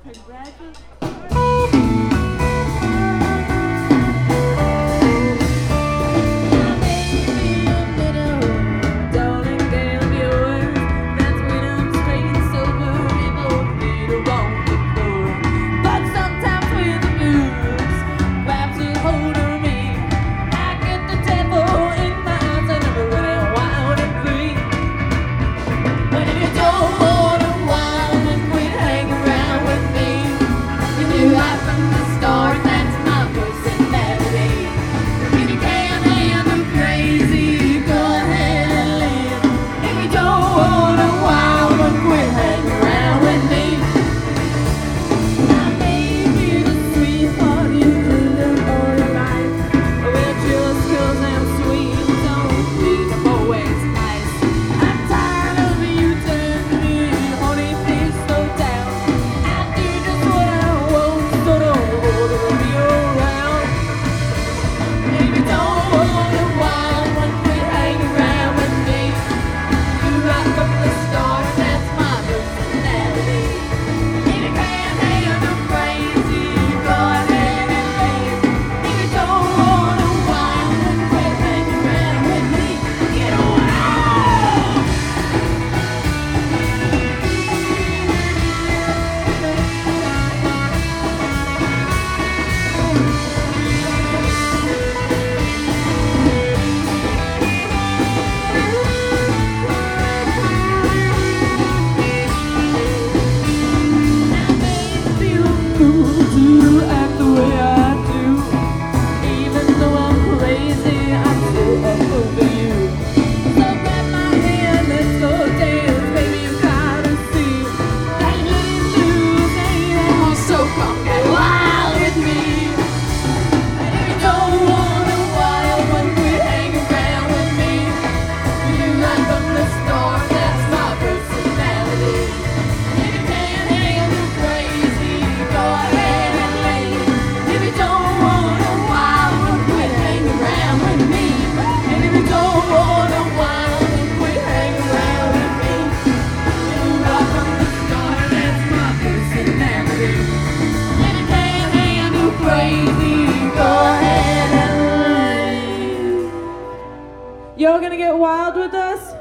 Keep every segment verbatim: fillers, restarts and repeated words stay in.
Y'all gonna get wild with us?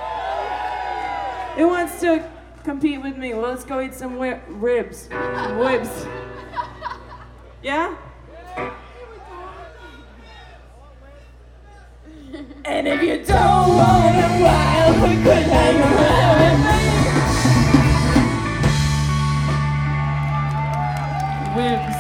Who wants to compete with me? Let's go eat some wi- ribs. Ribs. Yeah? And if you don't want it wild, we could hang around with me. Ribs.